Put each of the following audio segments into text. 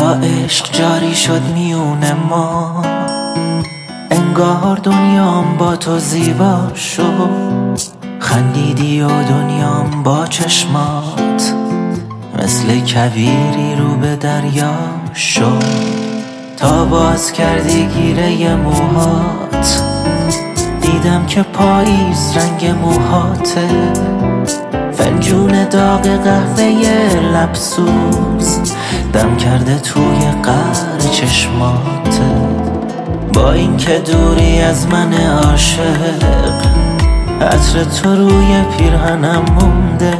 عشق جاری شد میون ما، انگار دنیام با تو زیبا شد. خندیدی و دنیام با چشمات مثل کویری رو به دریا شد. تا باز کردی گیره موهات دیدم که پاییز رنگ موهاته. فنجون داغ قهوه لبسوز دم کرده توی قعر چشماته. با این که دوری از من عاشق، عطر تو روی پیرهنم مونده.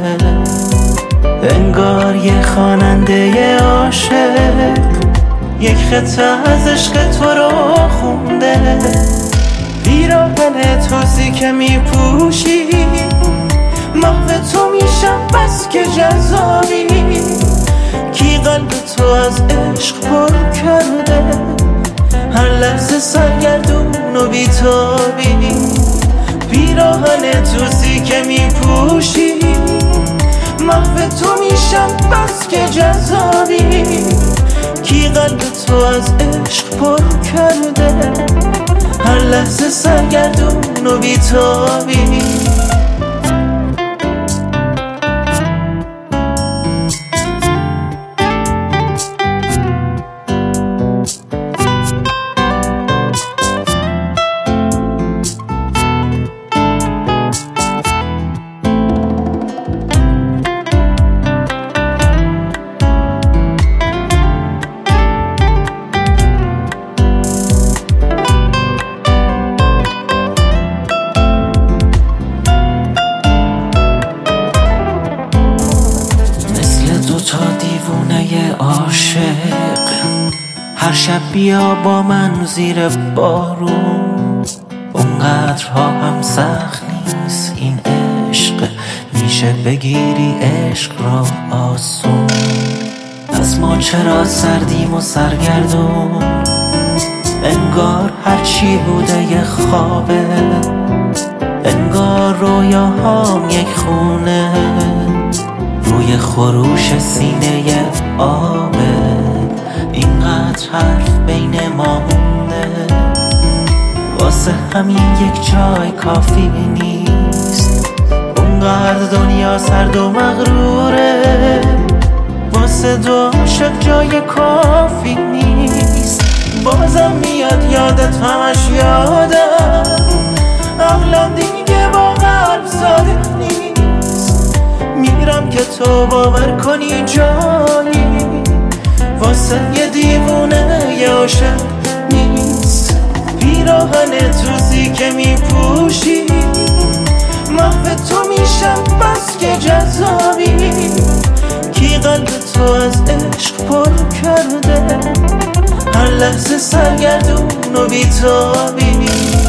انگار یه خواننده عاشق یک خطه از عشق تو رو خونده. پیراهن توزی که میپوشی محو تو میشم بس که جذابی. کی قلب تو از عشق پر کرده، هر لحظه سرگردون و بیتابی. پیراهن توزی که میپوشی محو تو میشم بس که جذابی. کی قلب تو از عشق پر کرده، هر لحظه سرگردون و بیتابی. تا دیوونه عاشق هر شب بیا با من زیر بارون. اونقدرها هم سخت نیست این عشق، میشه بگیری عشق را آسون. پس ما چرا سردیم و سرگردون، انگار هرچی بوده یه خوابه. انگار رویاهام یک خونه روی خروش سینه آبه. اینقدر حرف بین ما مونده، واسه همین یک جای کافی نیست. اونقدر دنیا سرد و مغروره، واسه دو عاشق جای کافی نیست. بازم میاد یادت همش یادم، عقلم دیگه با قلب ساده نیست. میرم که تو باور کنی جانی، واسه یه دیوونه یه عاشق نیست. پیراهن توزی که میپوشی محو تو میشم بس که جذابی. کی قلب تو از عشق پر کرده، هر لحظه سرگردون و بیتابی.